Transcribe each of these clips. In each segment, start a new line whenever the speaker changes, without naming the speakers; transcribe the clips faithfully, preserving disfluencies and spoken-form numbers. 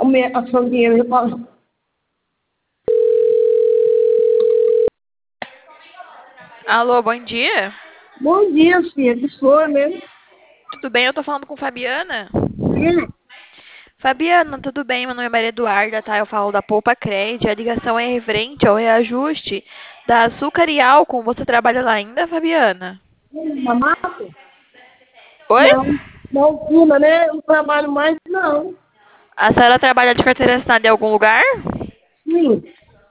minha açougueira. Eu falo,
Alô, bom dia.
bom dia, filha. Que foi mesmo?
Tudo bem? Eu tô falando com Fabiana.
Hum,
Fabiana, tudo bem? Meu nome é Maria Eduarda, tá? Eu falo da Poupa Cred. A ligação é referente ao reajuste da açúcar e álcool. Você trabalha lá ainda, Fabiana?
mamato?
Oi?
Não. Não, fuma, né? Eu não trabalho mais, não.
A senhora trabalha de carteira assinada em algum lugar?
Sim.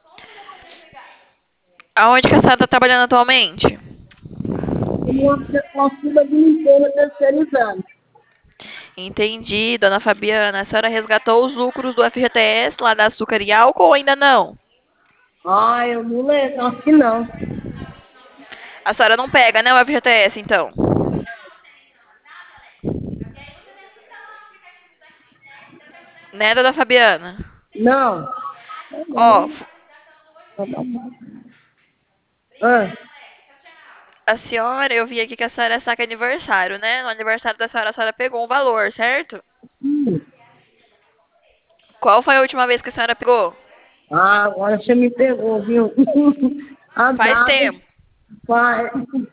Aonde que a senhora tá trabalhando atualmente?
Uma, uma firma de limpeza terceirizada.
Entendi, dona Fabiana. A senhora resgatou os lucros do F G T S lá da açúcar e álcool ou ainda não?
Ah, eu não lembro. Acho que não.
A senhora não pega, né, o F G T S, então? Né, dona Fabiana?
Não.
Ó,
Ah,
a senhora, eu vi aqui que a senhora saca aniversário, né? No aniversário da senhora, a senhora pegou um valor, certo?
sim.
Qual foi a última vez que a senhora pegou?
Ah, agora você me pegou, viu? A
Faz
data
tempo.
vai.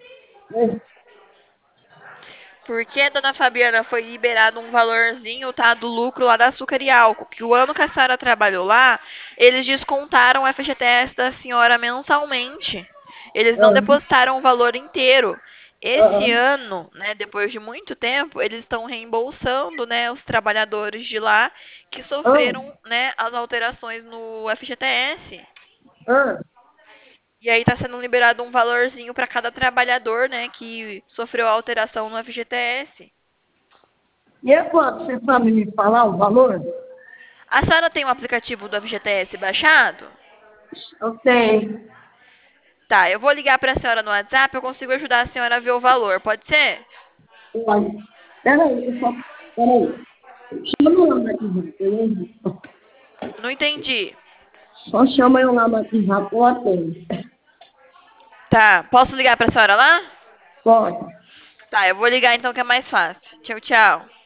Porque, dona Fabiana, foi liberado um valorzinho, tá, do lucro lá da açúcar e álcool. Que o ano que a senhora trabalhou lá, eles descontaram o F G T S da senhora mensalmente. Eles não
Ah,
depositaram o valor inteiro.
ah,
Esse ano, né, depois de muito tempo, eles estão reembolsando, né, os trabalhadores de lá que
ah,
sofreram, né, as alterações no F G T S.
ah.
E aí está sendo liberado um valorzinho para cada trabalhador, né, que sofreu a alteração no F G T S.
E é quanto? Você sabe me falar o valor?
A senhora tem o aplicativo do F G T S baixado?
Eu tenho.
Tá, eu vou ligar para a senhora no WhatsApp, eu consigo ajudar a senhora a ver o valor, pode ser?
Olha, peraí, eu só. Peraí. Chama eu lá no WhatsApp, eu
Não entendi.
Só chama eu lá no WhatsApp, eu atendo.
Tá, posso ligar para a senhora lá?
Pode.
Tá, eu vou ligar então que é mais fácil. Tchau, tchau.